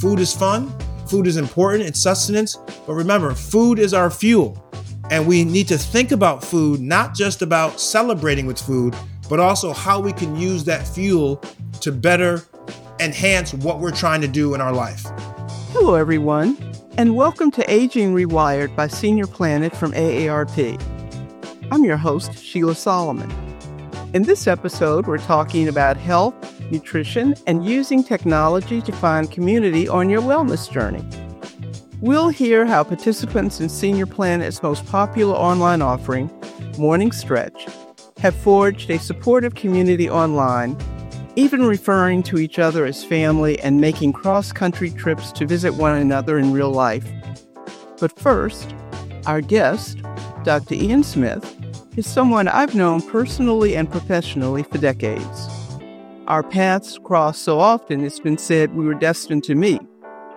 Food is fun. Food is important. It's sustenance. But remember, food is our fuel. And we need to think about food, not just about celebrating with food, but also how we can use that fuel to better enhance what we're trying to do in our life. Hello, everyone, and welcome to Aging Rewired by Senior Planet from AARP. I'm your host, Sheila Solomon. In this episode, we're talking about health, nutrition, and using technology to find community on your wellness journey. We'll hear how participants in Senior Planet's most popular online offering, Morning Stretch, have forged a supportive community online, even referring to each other as family and making cross-country trips to visit one another in real life. But first, our guest, Dr. Ian Smith, is someone I've known personally and professionally for decades. Our paths crossed so often it's been said we were destined to meet.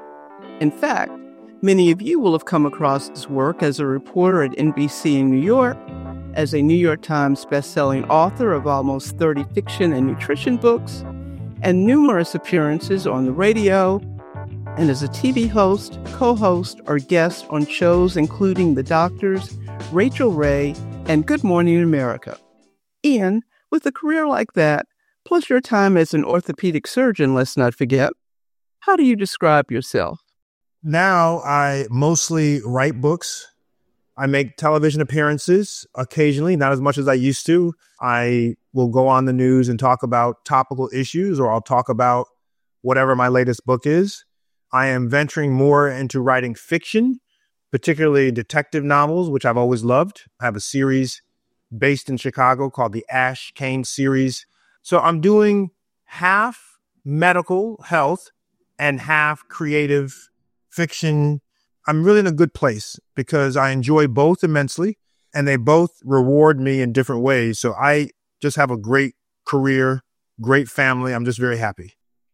In fact, many of you will have come across his work as a reporter at NBC in New York, as a New York Times best-selling author of almost 30 fiction and nutrition books, and numerous appearances on the radio, and as a TV host, co-host, or guest on shows including The Doctors, Rachel Ray, and Good Morning America. Ian, with a career like that, plus your time as an orthopedic surgeon, let's not forget, how do you describe yourself? Now I mostly write books. I make television appearances occasionally, not as much as I used to. I will go on the news and talk about topical issues, or I'll talk about whatever my latest book is. I am venturing more into writing fiction, particularly detective novels, which I've always loved. I have a series based in Chicago called the Ash Kane series. So I'm doing half medical health and half creative fiction. I'm really in a good place because I enjoy both immensely and they both reward me in different ways. So I just have a great career, great family. I'm just very happy.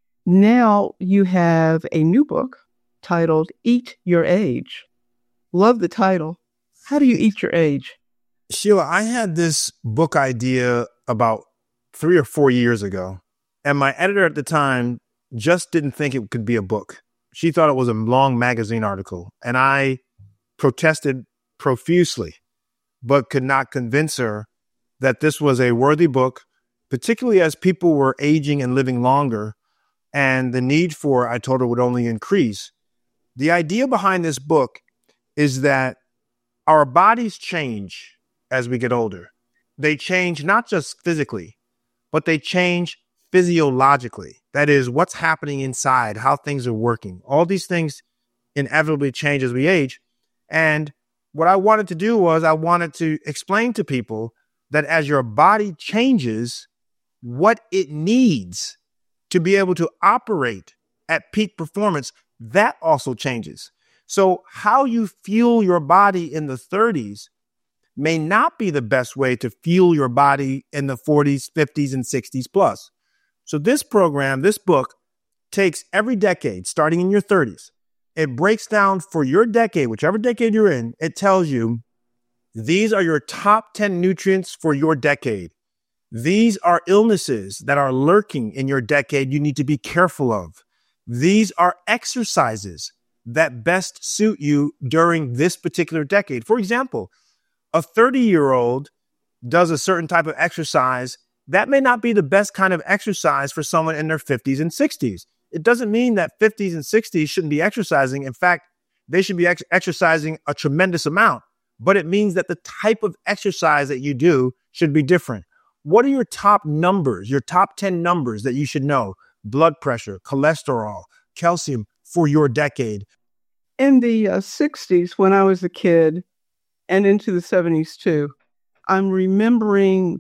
Now you have a new book titled Eat Your Age. Love the title. How do you eat your age? Sheila, I had this book idea about 3 or 4 years ago, and my editor at the time just didn't think it could be a book. She thought it was a long magazine article, and I protested profusely, but could not convince her that this was a worthy book, particularly as people were aging and living longer, and the need for, I told her, would only increase. The idea behind this book is that our bodies change as we get older. They change not just physically, but they change physiologically. That is, what's happening inside, how things are working. All these things inevitably change as we age. And what I wanted to do was I wanted to explain to people that as your body changes, what it needs to be able to operate at peak performance, that also changes. So how you fuel your body in the 30s may not be the best way to fuel your body in the 40s, 50s, and 60s plus. So this program, this book, takes every decade, starting in your 30s. It breaks down for your decade, whichever decade you're in, it tells you these are your top 10 nutrients for your decade. These are illnesses that are lurking in your decade you need to be careful of. These are exercises that best suit you during this particular decade. For example, a 30-year-old does a certain type of exercise that may not be the best kind of exercise for someone in their 50s and 60s. It doesn't mean that 50s and 60s shouldn't be exercising. In fact, they should be exercising a tremendous amount, but it means that the type of exercise that you do should be different. What are your top numbers, your top 10 numbers that you should know? Blood pressure, cholesterol, calcium for your decade. In the 60s, when I was a kid, and into the 70s too, I'm remembering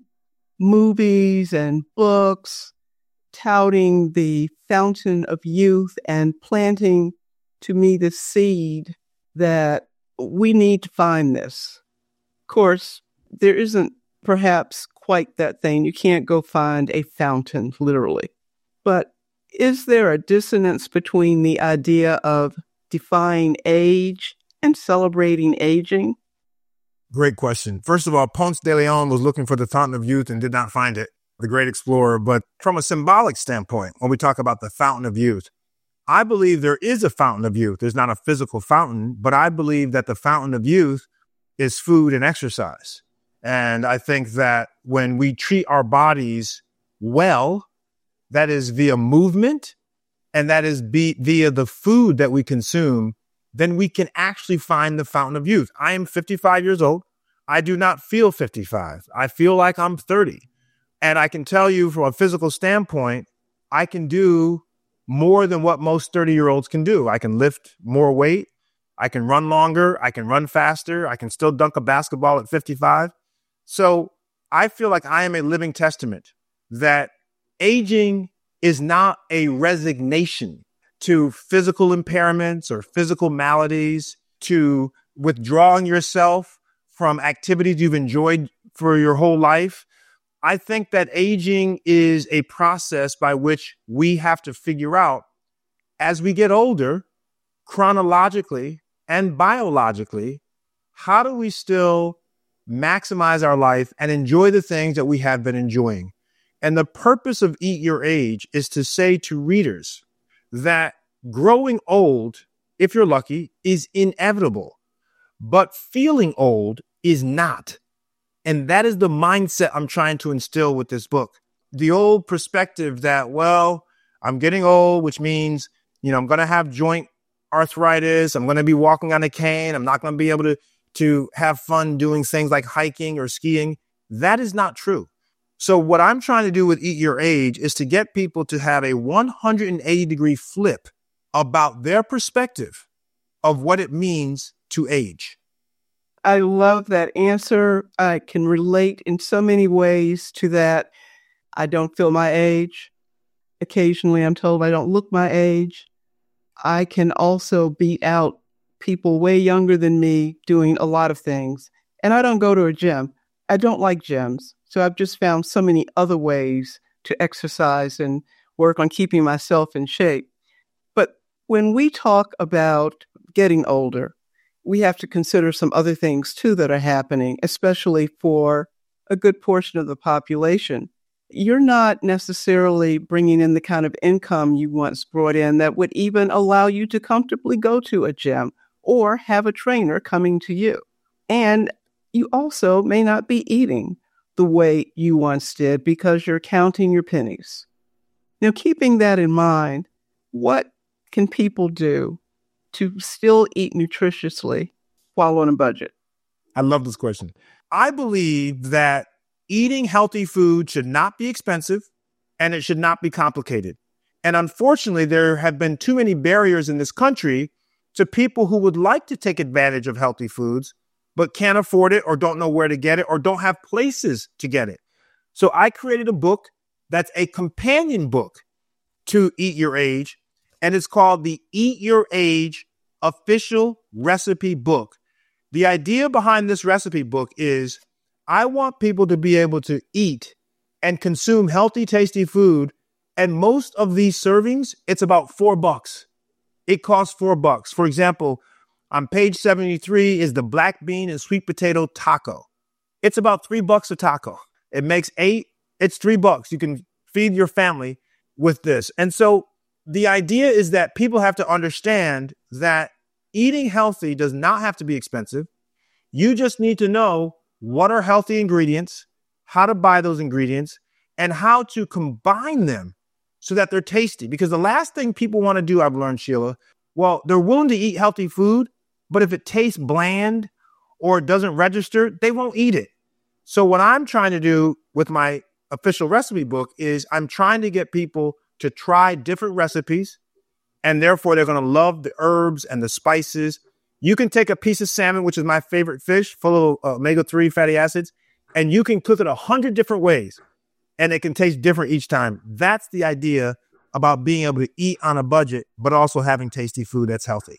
movies and books touting the fountain of youth and planting to me the seed that we need to find this. Of course, there isn't perhaps quite that thing. You can't go find a fountain, literally. But is there a dissonance between the idea of defying age and celebrating aging? Great question. First of all, Ponce de Leon was looking for the fountain of youth and did not find it, the great explorer. But from a symbolic standpoint, when we talk about the fountain of youth, I believe there is a fountain of youth. There's not a physical fountain, but I believe that the fountain of youth is food and exercise. And I think that when we treat our bodies well, that is via movement and that is via the food that we consume, then we can actually find the fountain of youth. I am 55 years old. I do not feel 55. I feel like I'm 30. And I can tell you from a physical standpoint, I can do more than what most 30-year-olds can do. I can lift more weight. I can run longer. I can run faster. I can still dunk a basketball at 55. So I feel like I am a living testament that aging is not a resignation to physical impairments or physical maladies, to withdrawing yourself from activities you've enjoyed for your whole life. I think that aging is a process by which we have to figure out as we get older, chronologically and biologically, how do we still maximize our life and enjoy the things that we have been enjoying? And the purpose of Eat Your Age is to say to readers that growing old, if you're lucky, is inevitable, but feeling old is not. And that is the mindset I'm trying to instill with this book. The old perspective that, well, I'm getting old, which means, I'm going to have joint arthritis. I'm going to be walking on a cane. I'm not going to be able to have fun doing things like hiking or skiing. That is not true. So what I'm trying to do with Eat Your Age is to get people to have a 180-degree flip about their perspective of what it means to age. I love that answer. I can relate in so many ways to that. I don't feel my age. Occasionally, I'm told I don't look my age. I can also beat out people way younger than me doing a lot of things. And I don't go to a gym. I don't like gyms. So I've just found so many other ways to exercise and work on keeping myself in shape. But when we talk about getting older, we have to consider some other things, too, that are happening, especially for a good portion of the population. You're not necessarily bringing in the kind of income you once brought in that would even allow you to comfortably go to a gym or have a trainer coming to you. And you also may not be eating the way you once did because you're counting your pennies. Now, keeping that in mind, what can people do to still eat nutritiously while on a budget? I love this question. I believe that eating healthy food should not be expensive and it should not be complicated. And unfortunately, there have been too many barriers in this country to people who would like to take advantage of healthy foods, but can't afford it or don't know where to get it or don't have places to get it. So I created a book that's a companion book to Eat Your Age, and it's called the Eat Your Age Official Recipe Book. The idea behind this recipe book is I want people to be able to eat and consume healthy, tasty food. And most of these servings, it's about $4. It costs $4. For example, on page 73 is the black bean and sweet potato taco. It's about $3 a taco. It makes 8. It's $3. You can feed your family with this. And so the idea is that people have to understand that eating healthy does not have to be expensive. You just need to know what are healthy ingredients, how to buy those ingredients, and how to combine them so that they're tasty. Because the last thing people want to do, I've learned, Sheila, well, they're willing to eat healthy food, but if it tastes bland or it doesn't register, they won't eat it. So what I'm trying to do with my official recipe book is I'm trying to get people to try different recipes, and therefore they're going to love the herbs and the spices. You can take a piece of salmon, which is my favorite fish, full of omega-3 fatty acids, and you can cook it 100 different ways, and it can taste different each time. That's the idea about being able to eat on a budget, but also having tasty food that's healthy.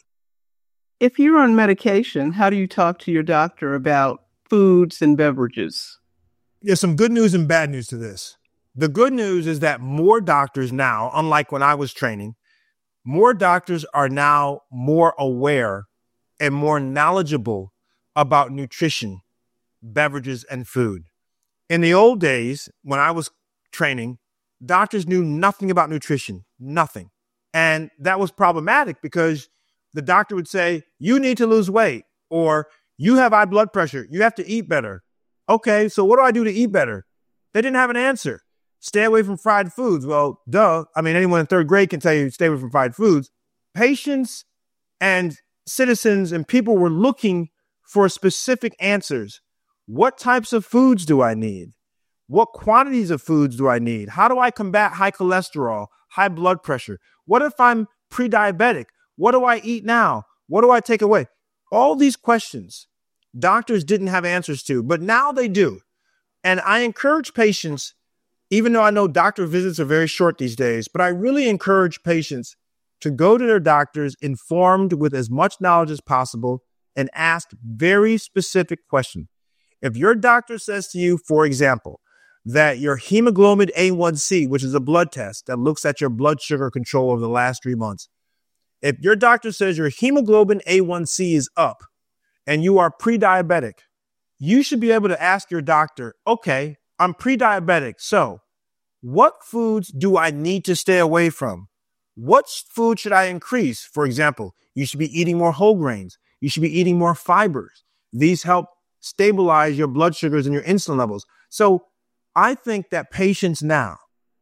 If you're on medication, how do you talk to your doctor about foods and beverages? There's some good news and bad news to this. The good news is that more doctors now, unlike when I was training, more doctors are now more aware and more knowledgeable about nutrition, beverages, and food. In the old days, when I was training, doctors knew nothing about nutrition, nothing. And that was problematic because the doctor would say, you need to lose weight, or you have high blood pressure. You have to eat better. Okay, so what do I do to eat better? They didn't have an answer. Stay away from fried foods. Well, duh. I mean, anyone in third grade can tell you stay away from fried foods. Patients and citizens and people were looking for specific answers. What types of foods do I need? What quantities of foods do I need? How do I combat high cholesterol, high blood pressure? What if I'm pre-diabetic? What do I eat now? What do I take away? All these questions doctors didn't have answers to, but now they do. And I encourage patients, even though I know doctor visits are very short these days, but I really encourage patients to go to their doctors informed with as much knowledge as possible and ask very specific questions. If your doctor says to you, for example, that your hemoglobin A1C, which is a blood test that looks at your blood sugar control over the last 3 months, if your doctor says your hemoglobin A1C is up and you are pre-diabetic, you should be able to ask your doctor, okay, I'm pre-diabetic, so what foods do I need to stay away from? What food should I increase? For example, you should be eating more whole grains. You should be eating more fibers. These help stabilize your blood sugars and your insulin levels. So I think that patients now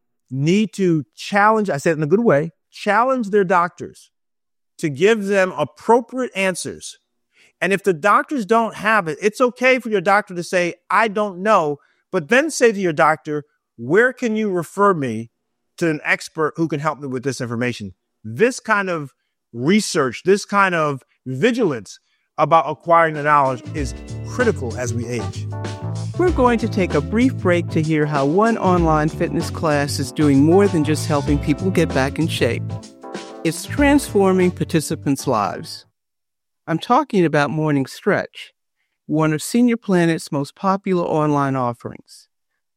need to challenge, I said it in a good way, challenge their doctors to give them appropriate answers. And if the doctors don't have it, it's okay for your doctor to say, I don't know, but then say to your doctor, where can you refer me to an expert who can help me with this information? This kind of research, this kind of vigilance about acquiring the knowledge is critical as we age. We're going to take a brief break to hear how one online fitness class is doing more than just helping people get back in shape. It's transforming participants' lives. I'm talking about Morning Stretch, one of Senior Planet's most popular online offerings.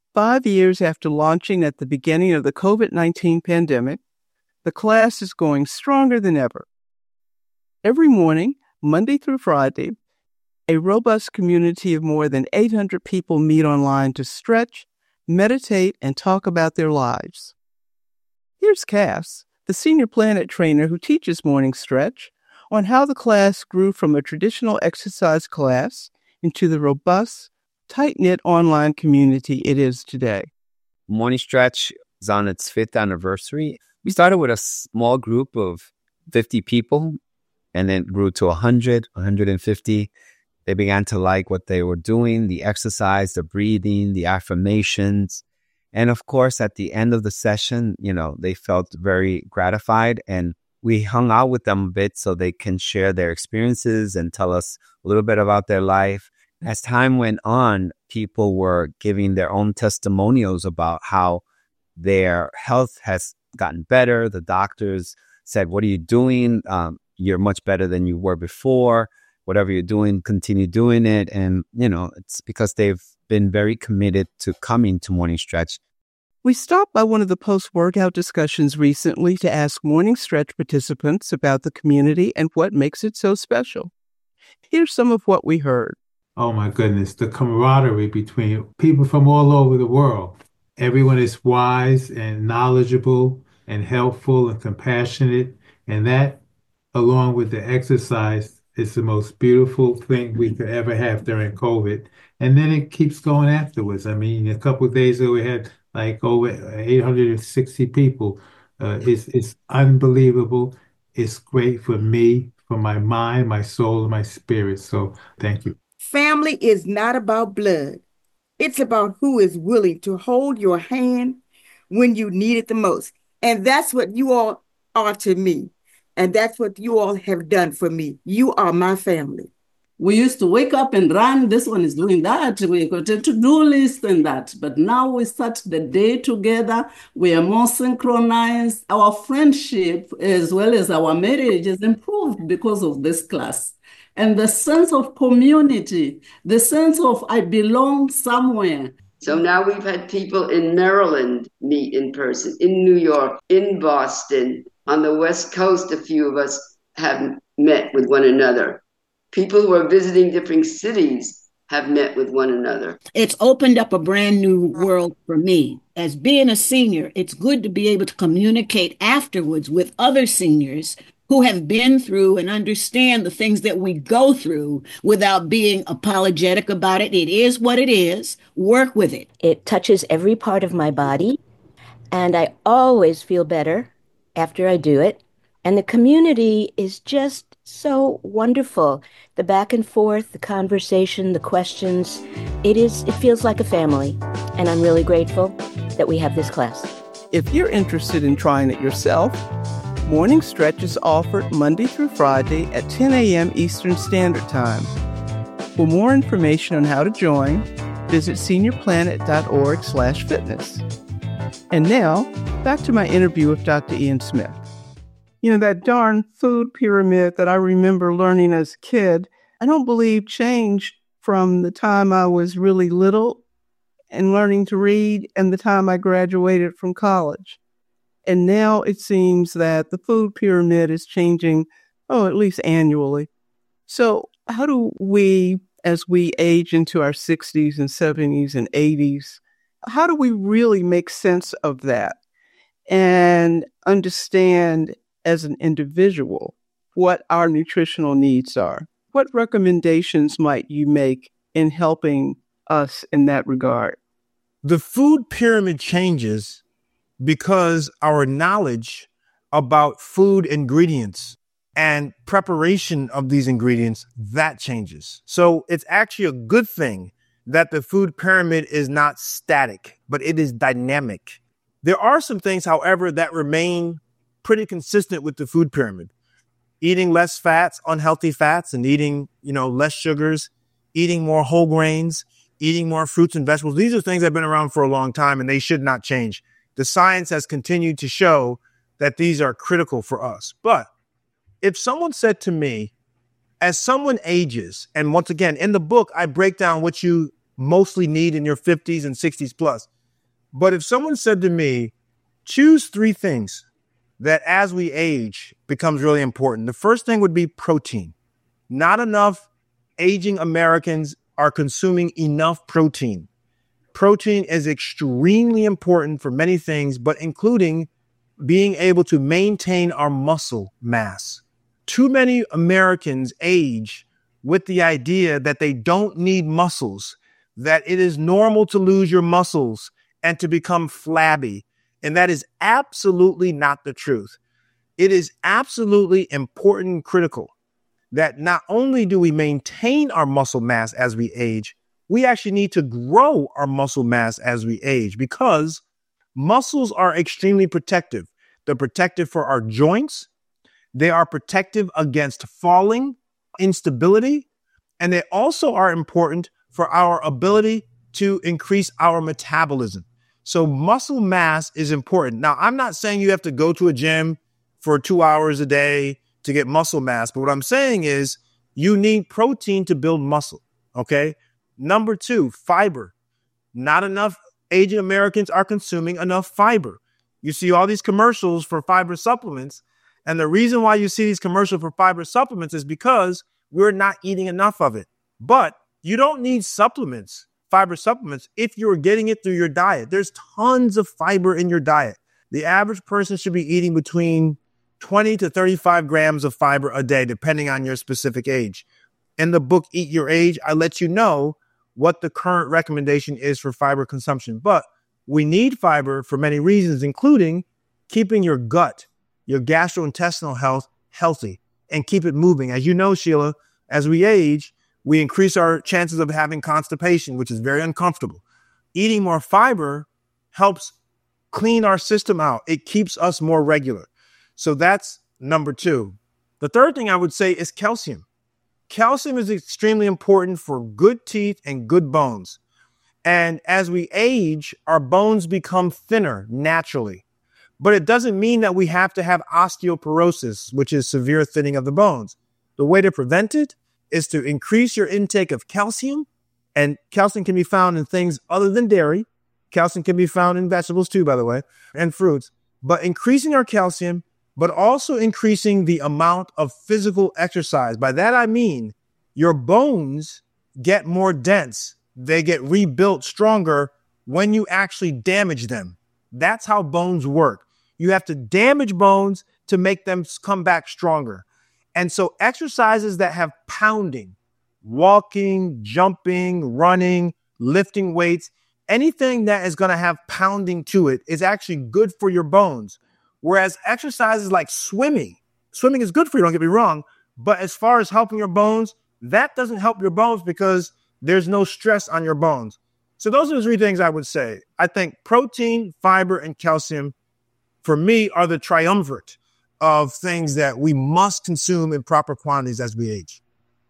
5 years after launching at the beginning of the COVID-19 pandemic, the class is going stronger than ever. Every morning, Monday through Friday, a robust community of more than 800 people meet online to stretch, meditate, and talk about their lives. Here's Cass, the Senior Planet trainer who teaches Morning Stretch, on how the class grew from a traditional exercise class into the robust, tight-knit online community it is today. Morning Stretch is on its 5th anniversary. We started with a small group of 50 people, and then grew to 100, 150. They began to like what they were doing, the exercise, the breathing, the affirmations. And of course, at the end of the session, they felt very gratified, and we hung out with them a bit so they can share their experiences and tell us a little bit about their life. As time went on, people were giving their own testimonials about how their health has gotten better. The doctors said, what are you doing? You're much better than you were before. Whatever you're doing, continue doing it. And, it's because they've been very committed to coming to Morning Stretch. We stopped by one of the post-workout discussions recently to ask Morning Stretch participants about the community and what makes it so special. Here's some of what we heard. Oh my goodness, the camaraderie between people from all over the world. Everyone is wise and knowledgeable and helpful and compassionate. And that, along with the exercise, is the most beautiful thing we could ever have during COVID. And then it keeps going afterwards. I mean, a couple of days ago, we had like over 860 people. It's unbelievable. It's great for me, for my mind, my soul, and my spirit. So thank you. Family is not about blood. It's about who is willing to hold your hand when you need it the most. And that's what you all are to me. And that's what you all have done for me. You are my family. We used to wake up and run. This one is doing that. We got a to-do list and that. But now we start the day together. We are more synchronized. Our friendship as well as our marriage has improved because of this class. And the sense of community, the sense of I belong somewhere. So now we've had people in Maryland meet in person, in New York, in Boston. On the West Coast, a few of us have met with one another. People who are visiting different cities have met with one another. It's opened up a brand new world for me. As being a senior, it's good to be able to communicate afterwards with other seniors who have been through and understand the things that we go through without being apologetic about it. It is what it is. Work with it. It touches every part of my body, and I always feel better after I do it. And the community is just so wonderful. The back and forth, the conversation, the questions, it feels like a family. And I'm really grateful that we have this class. If you're interested in trying it yourself, Morning Stretch is offered Monday through Friday at 10 a.m. Eastern Standard Time. For more information on how to join, visit seniorplanet.org/fitness. And now, back to my interview with Dr. Ian Smith. You know, that darn food pyramid that I remember learning as a kid, I don't believe changed from the time I was really little and learning to read and the time I graduated from college. And now it seems that the food pyramid is changing, at least annually. So how do we, as we age into our 60s and 70s and 80s, how do we really make sense of that and understand as an individual what our nutritional needs are? What recommendations might you make in helping us in that regard? The food pyramid changes because our knowledge about food ingredients and preparation of these ingredients, that changes. So it's actually a good thing that the food pyramid is not static, but it is dynamic. There are some things, however, that remain pretty consistent with the food pyramid. Eating less fats, unhealthy fats, and eating, less sugars, eating more whole grains, eating more fruits and vegetables. These are things that have been around for a long time and they should not change. The science has continued to show that these are critical for us. But if someone said to me, as someone ages, and once again, in the book, I break down what you mostly need in your 50s and 60s plus. But if someone said to me, choose 3 things that as we age becomes really important. The first thing would be protein. Not enough aging Americans are consuming enough protein. Protein is extremely important for many things, but including being able to maintain our muscle mass. Too many Americans age with the idea that they don't need muscles, that it is normal to lose your muscles and to become flabby. And that is absolutely not the truth. It is absolutely important and critical that not only do we maintain our muscle mass as we age, we actually need to grow our muscle mass as we age because muscles are extremely protective. They're protective for our joints. They are protective against falling, instability, and they also are important for our ability to increase our metabolism. So muscle mass is important. Now, I'm not saying you have to go to a gym for 2 hours a day to get muscle mass, but what I'm saying is you need protein to build muscle, okay? Number 2, fiber. Not enough aging Americans are consuming enough fiber. You see all these commercials for fiber supplements, and the reason why you see these commercials for fiber supplements is because we're not eating enough of it. But you don't need fiber supplements, if you're getting it through your diet. There's tons of fiber in your diet. The average person should be eating between 20 to 35 grams of fiber a day, depending on your specific age. In the book, Eat Your Age, I let you know what the current recommendation is for fiber consumption. But we need fiber for many reasons, including keeping your gut, your gastrointestinal health healthy and keep it moving. As you know, Sheila, as we age, we increase our chances of having constipation, which is very uncomfortable. Eating more fiber helps clean our system out. It keeps us more regular. So that's number 2. The third thing I would say is calcium. Calcium is extremely important for good teeth and good bones. And as we age, our bones become thinner naturally. But it doesn't mean that we have to have osteoporosis, which is severe thinning of the bones. The way to prevent it is to increase your intake of calcium, and calcium can be found in things other than dairy. Calcium can be found in vegetables too, by the way, and fruits. But increasing our calcium, but also increasing the amount of physical exercise. By that, I mean your bones get more dense. They get rebuilt stronger when you actually damage them. That's how bones work. You have to damage bones to make them come back stronger. And so exercises that have pounding, walking, jumping, running, lifting weights, anything that is going to have pounding to it is actually good for your bones. Whereas exercises like swimming is good for you, don't get me wrong. But as far as helping your bones, that doesn't help your bones because there's no stress on your bones. So those are the three things I would say. I think protein, fiber, and calcium, for me, are the triumvirate of things that we must consume in proper quantities as we age.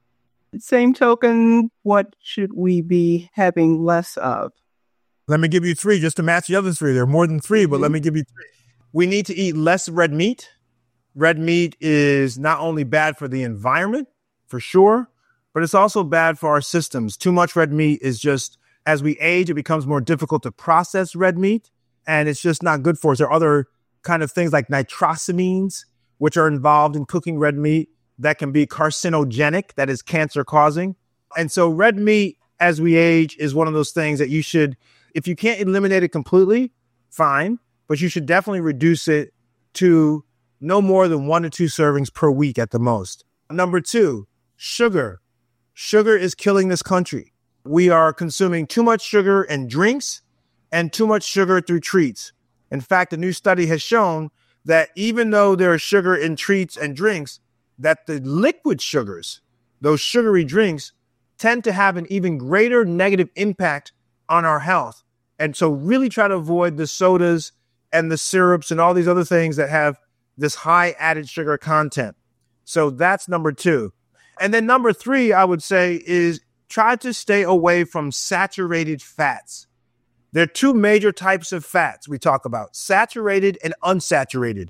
Same token, what should we be having less of? Let me give you three just to match the other three. There are more than three, but let me give you three. We need to eat less red meat. Red meat is not only bad for the environment, for sure, but it's also bad for our systems. Too much red meat is just, as we age, it becomes more difficult to process red meat, and it's just not good for us. There are other kind of things like nitrosamines, which are involved in cooking red meat that can be carcinogenic, that is cancer causing. And so red meat as we age is one of those things that you should, if you can't eliminate it completely, fine, but you should definitely reduce it to no more than 1 to 2 servings per week at the most. Number 2, sugar. Sugar is killing this country. We are consuming too much sugar in drinks and too much sugar through treats. In fact, a new study has shown that even though there is sugar in treats and drinks, that the liquid sugars, those sugary drinks, tend to have an even greater negative impact on our health. And so really try to avoid the sodas and the syrups and all these other things that have this high added sugar content. So that's number 2. And then number 3, I would say, is try to stay away from saturated fats. There are 2 major types of fats we talk about: saturated and unsaturated.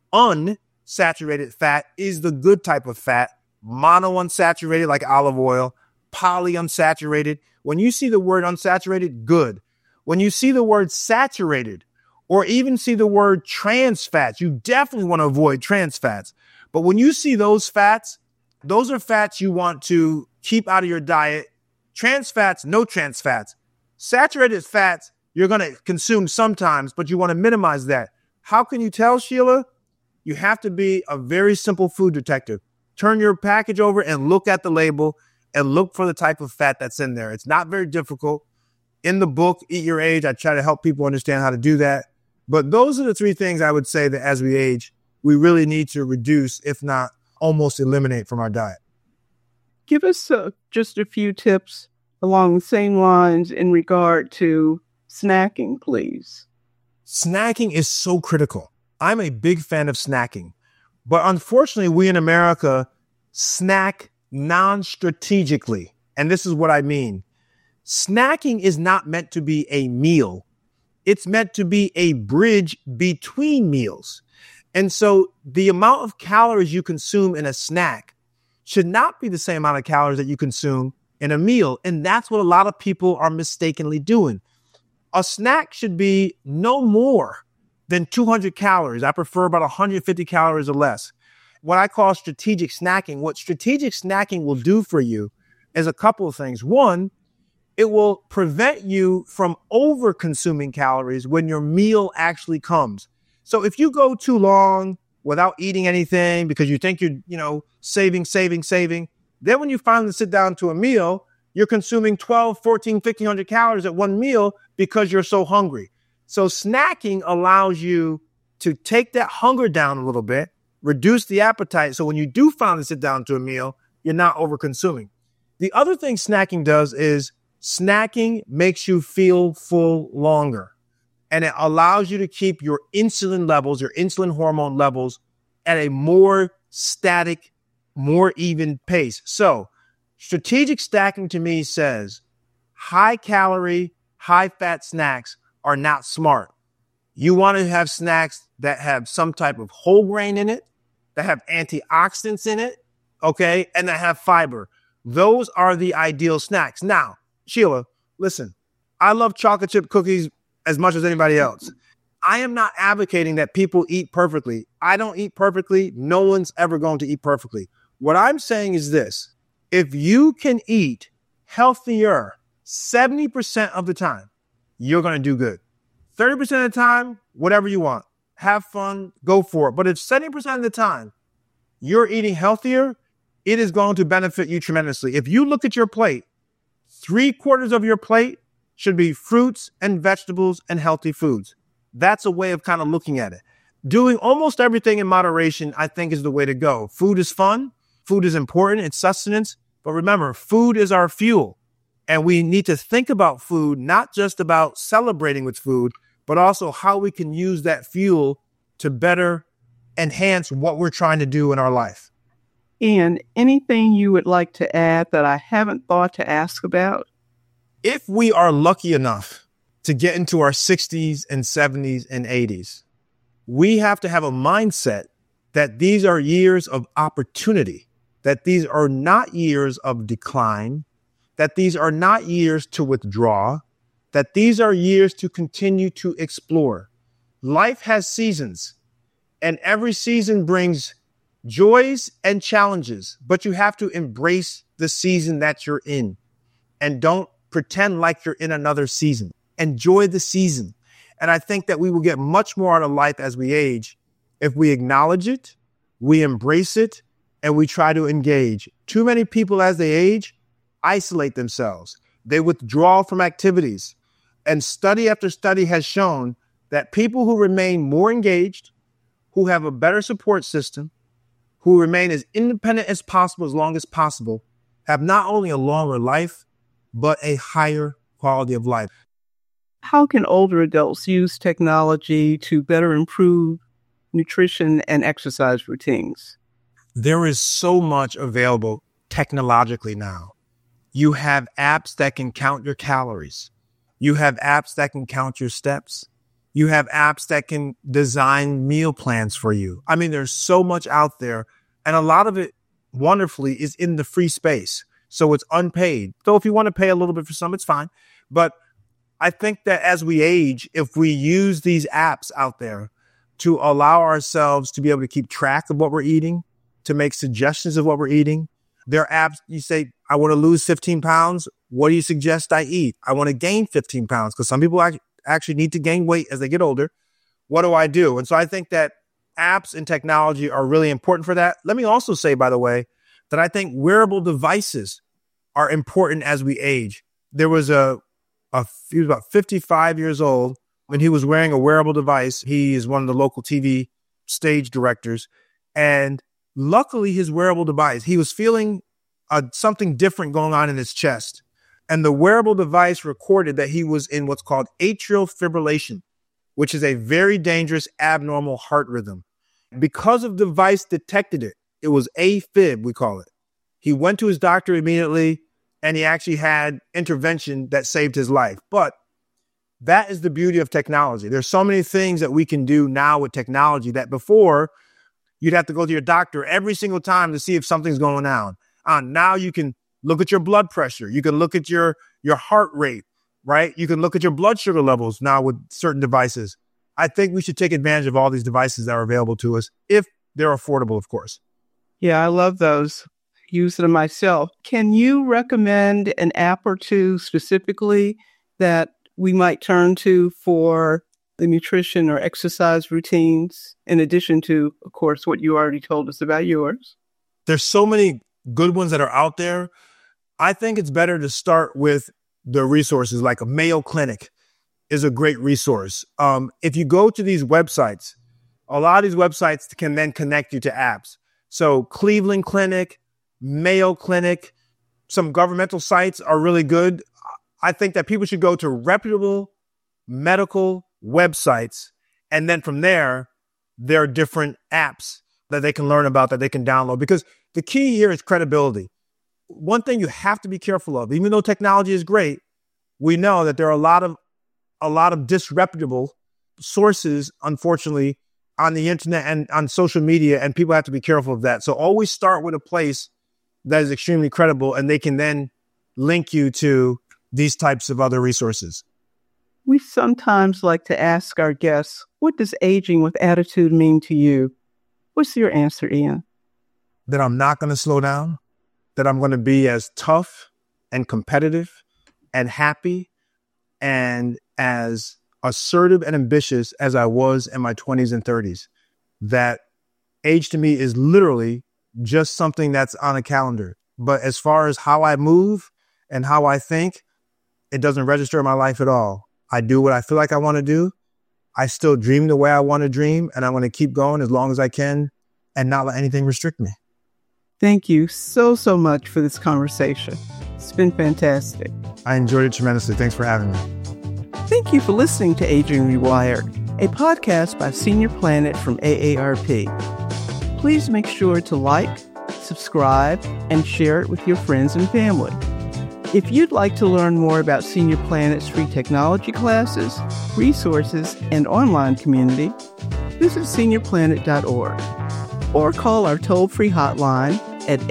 Unsaturated fat is the good type of fat. Monounsaturated, like olive oil. Polyunsaturated. When you see the word unsaturated, good. When you see the word saturated, or even see the word trans fats, you definitely want to avoid trans fats. But when you see those fats, those are fats you want to keep out of your diet. Trans fats, no trans fats. Saturated fats, you're going to consume sometimes, but you want to minimize that. How can you tell, Sheila? You have to be a very simple food detective. Turn your package over and look at the label and look for the type of fat that's in there. It's not very difficult. In the book, Eat Your Age, I try to help people understand how to do that. But those are the 3 things I would say that as we age, we really need to reduce, if not almost eliminate from our diet. Give us just a few tips along the same lines in regard to snacking, please. Snacking is so critical. I'm a big fan of snacking. But unfortunately, we in America snack non-strategically. And this is what I mean. Snacking is not meant to be a meal. It's meant to be a bridge between meals. And so the amount of calories you consume in a snack should not be the same amount of calories that you consume in a meal. And that's what a lot of people are mistakenly doing. A snack should be no more than 200 calories. I prefer about 150 calories or less. What I call strategic snacking. What strategic snacking will do for you is a couple of things. One, it will prevent you from over consuming calories when your meal actually comes. So if you go too long without eating anything because you think you're, saving, then when you finally sit down to a meal, you're consuming 12, 14, 1,500 calories at one meal because you're so hungry. So snacking allows you to take that hunger down a little bit, reduce the appetite. So when you do finally sit down to a meal, you're not over consuming. The other thing snacking does is snacking makes you feel full longer. And it allows you to keep your insulin levels, your insulin hormone levels at a more static, more even pace. So strategic snacking to me says high calorie, high fat snacks are not smart. You want to have snacks that have some type of whole grain in it, that have antioxidants in it, okay, and that have fiber. Those are the ideal snacks. Now, Sheila, listen, I love chocolate chip cookies as much as anybody else. I am not advocating that people eat perfectly. I don't eat perfectly. No one's ever going to eat perfectly. What I'm saying is this: if you can eat healthier 70% of the time, you're going to do good. 30% of the time, whatever you want. Have fun, go for it. But if 70% of the time you're eating healthier, it is going to benefit you tremendously. If you look at your plate, 3/4 of your plate should be fruits and vegetables and healthy foods. That's a way of kind of looking at it. Doing almost everything in moderation, I think, is the way to go. Food is fun. Food is important. It's sustenance. But remember, food is our fuel. And we need to think about food, not just about celebrating with food, but also how we can use that fuel to better enhance what we're trying to do in our life. And anything you would like to add that I haven't thought to ask about? If we are lucky enough to get into our 60s and 70s and 80s, we have to have a mindset that these are years of opportunity, that these are not years of decline, that these are not years to withdraw, that these are years to continue to explore. Life has seasons, and every season brings joys and challenges, but you have to embrace the season that you're in and don't pretend like you're in another season. Enjoy the season. And I think that we will get much more out of life as we age if we acknowledge it, we embrace it, and we try to engage. Too many people as they age isolate themselves. They withdraw from activities. And study after study has shown that people who remain more engaged, who have a better support system, who remain as independent as possible, as long as possible, have not only a longer life, but a higher quality of life. How can older adults use technology to better improve nutrition and exercise routines? There is so much available technologically now. You have apps that can count your calories. You have apps that can count your steps. You have apps that can design meal plans for you. I mean, there's so much out there, and a lot of it, wonderfully, is in the free space. So it's unpaid. So if you want to pay a little bit for some, it's fine. But I think that as we age, if we use these apps out there to allow ourselves to be able to keep track of what we're eating, to make suggestions of what we're eating, there are apps, you say, I want to lose 15 pounds. What do you suggest I eat? I want to gain 15 pounds because some people actually need to gain weight as they get older. What do I do? And so I think that apps and technology are really important for that. Let me also say, by the way, that I think wearable devices are important as we age. There was he was about 55 years old when he was wearing a wearable device. He is one of the local TV stage directors. And luckily, his wearable device, he was feeling something different going on in his chest. And the wearable device recorded that he was in what's called atrial fibrillation, which is a very dangerous abnormal heart rhythm. Because of the device detected it, it was AFib, we call it. He went to his doctor immediately, and he actually had intervention that saved his life. But that is the beauty of technology. There's so many things that we can do now with technology that before you'd have to go to your doctor every single time to see if something's going on. Now you can look at your blood pressure. You can look at your heart rate, right? You can look at your blood sugar levels now with certain devices. I think we should take advantage of all these devices that are available to us if they're affordable, of course. Yeah, I love those. Use them myself. Can you recommend an app or two specifically that we might turn to for the nutrition or exercise routines, in addition to, of course, what you already told us about yours? There's so many good ones that are out there. I think it's better to start with the resources, like a Mayo Clinic is a great resource. If you go to these websites, a lot of these websites can then connect you to apps. So Cleveland Clinic, Mayo Clinic, some governmental sites are really good. I think that people should go to reputable medical websites. And then from there are different apps that they can learn about, that they can download. Because the key here is credibility. One thing you have to be careful of, even though technology is great, we know that there are a lot of disreputable sources, unfortunately, on the internet and on social media, and people have to be careful of that. So always start with a place that is extremely credible, and they can then link you to these types of other resources. We sometimes like to ask our guests, what does aging with attitude mean to you? What's your answer, Ian? That I'm not going to slow down, that I'm going to be as tough and competitive and happy and as assertive and ambitious as I was in my 20s and 30s. That age to me is literally just something that's on a calendar. But as far as how I move and how I think, it doesn't register in my life at all. I do what I feel like I want to do. I still dream the way I want to dream, and I'm going to keep going as long as I can and not let anything restrict me. Thank you so much for this conversation. It's been fantastic. I enjoyed it tremendously. Thanks for having me. Thank you for listening to Aging Rewired, a podcast by Senior Planet from AARP. Please make sure to like, subscribe, and share it with your friends and family. If you'd like to learn more about Senior Planet's free technology classes, resources, and online community, visit seniorplanet.org or call our toll-free hotline at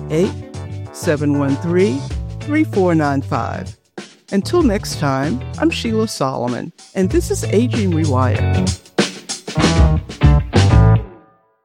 888-713-3495. Until next time, I'm Sheila Solomon, and this is Aging Rewired.